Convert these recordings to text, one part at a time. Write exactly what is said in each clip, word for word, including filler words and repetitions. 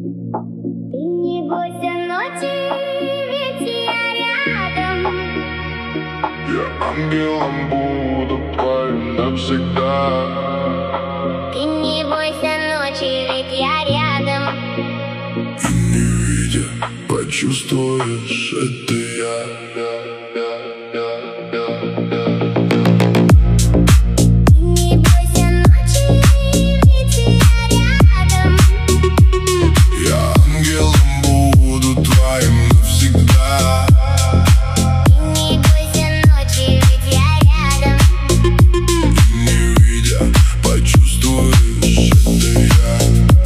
Ты не бойся ночи, ведь я рядом. Я ангелом буду твоим навсегда. Ты не бойся ночи, ведь я рядом. И не видя, почувствуешь, это я, я, я, я, я, я. Не бойся ночи, ведь я рядом. Я ангелом буду твоим навсегда. Не бойся ночи, ведь я рядом. И не видя, почувствуешь, это я.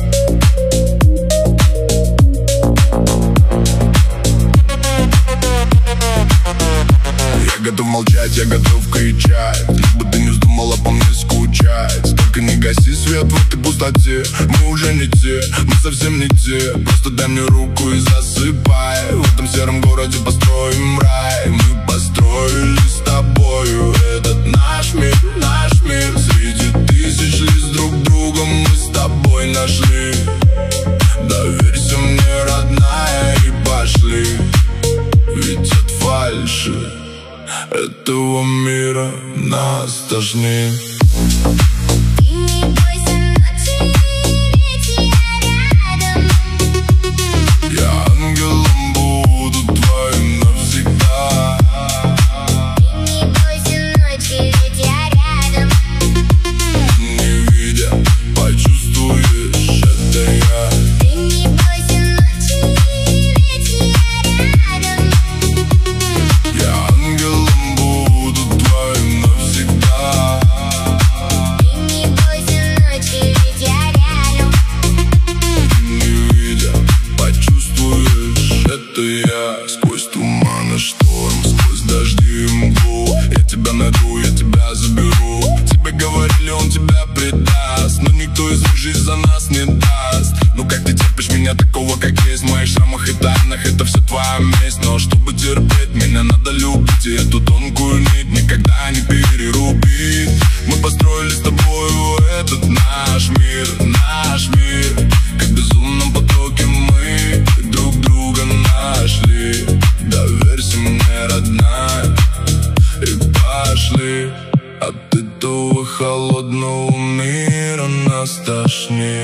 Я готов молчать, я готов кричать, лишь бы ты не вздумала по мне скучать. Только не гаси свет в этой пустоте. Мы уже не те, мы совсем не те. Просто дай мне руку и засыпай. В этом сером городе построим рай. Мы построили с тобою этот наш мир, наш мир. Среди тысяч лиц друг друга мы с тобой нашли. Доверься мне, родная, и пошли. Ведь от фальши этого мира нас тошнит. Не бойся ночи, ведь я рядом. Я ангелом буду твоим навсегда. Не бойся ночи, ведь я рядом. Не видя, почувствуешь, это я. Ты не бойся ночи, ведь я рядом. Я ангелом буду твоим навсегда. Не бойся ночи, ведь я рядом. Не видя, почувствуешь, это я. Сквозь туман и шторм, сквозь дожди и мглу. Я тебя найду, я тебя заберу. Тебе говорили, он тебя предаст, но никто из них жизнь за нас не даст. Ну как ты терпишь меня такого, как есть? В моих шрамах и тайнах это все твоя месть. Но чтобы терпеть, меня надо любить. И эту тонкую нить никогда не перерубить. Мы построили с тобою этот наш мир, наш мир. Как в безумном потоке мы друг друга нашли. Доверься мне, родная, и пошли. От этого холодного мира нас тошнит.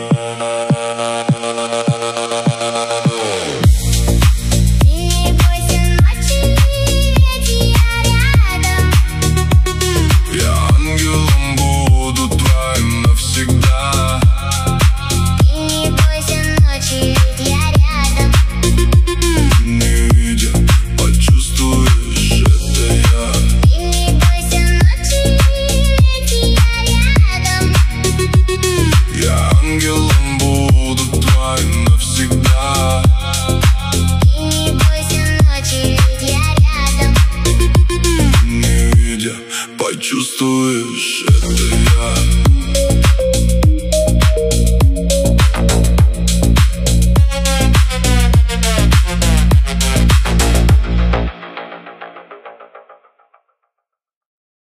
Не бойся ночи, ведь я рядом. Я ангелом буду твоим навсегда. Не бойся ночи, ведь я рядом. Не видя, почувствуешь, это я. Не бойся ночи, ведь я рядом. Я ангелом буду твоим навсегда. Не бойся ночи, ведь я рядом. Не видя, почувствуешь,